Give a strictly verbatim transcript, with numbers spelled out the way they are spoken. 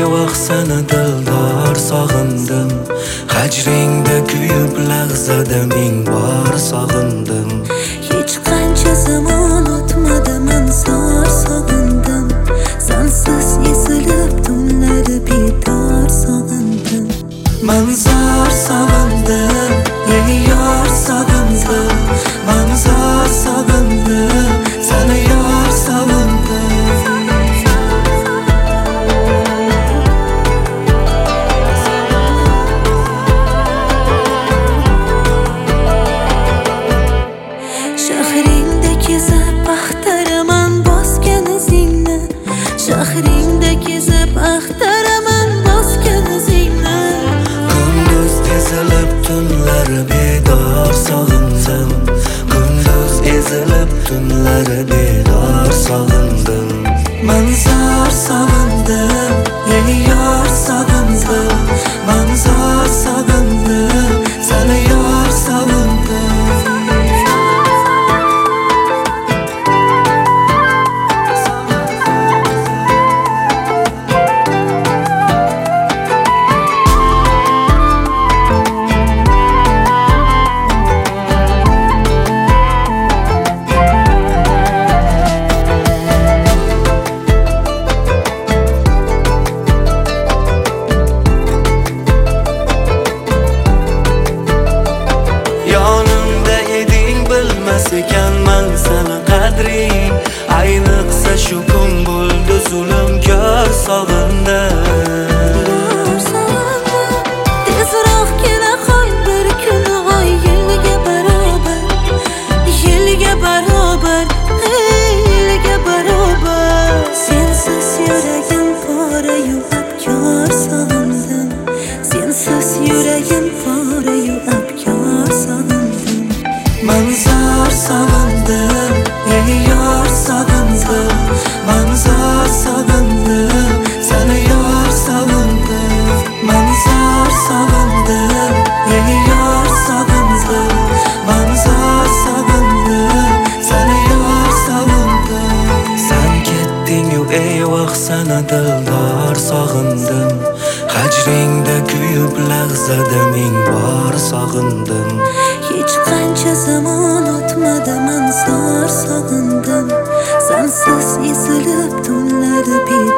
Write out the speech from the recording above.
eyvah sana dildor sog'indim. Hajringda kuyib lahzada ming bor sog'indim. Hech qancha zamon o'tmadi, men zor sog'indim. Sensiz ezilib tunlari bedor sog'indim. Men zor sog'indim, ey yor sog'indim. Men zor sog'indim, seni yor sog'indim. Shahringda kezib axtaraman bosgan izingni. Shahringda kezib axtaraman bosgan izingni. Kunduz ezilib tunlari bedor sog'indim. Kunduz ezilib tunlari bedor sog'indim. Men zor sog'indim, ey yor sog'indim. Men zor sog'indim, seni yor sog'indim. Ekanman sana qadring, ayniqsa shu kun bo'ldi zulmkor sog'indim. Tezroq kela qol bir kun oy yilga barobar, yilga barobar, yilga barobar. Sensiz yuragim pora-yu abkor sog'indim. Sensiz yuragim pora-yu abkor sog'indim. Men zor sog'indim, ey yor sog'indim. Men zor sog'indim, seni yor sog'indim. Men zor sog'indim, ey yor sog'indim. Men zor sog'indim, seni yor sog'indim. Sen ketding-yu eyvah sana dildor sog'indim. Hajringda kuyib lahzada ming bor sog'indim. Hech qancha zamon o'tmadi, men zor sog'indim. Sensiz ezilib tunlari bedor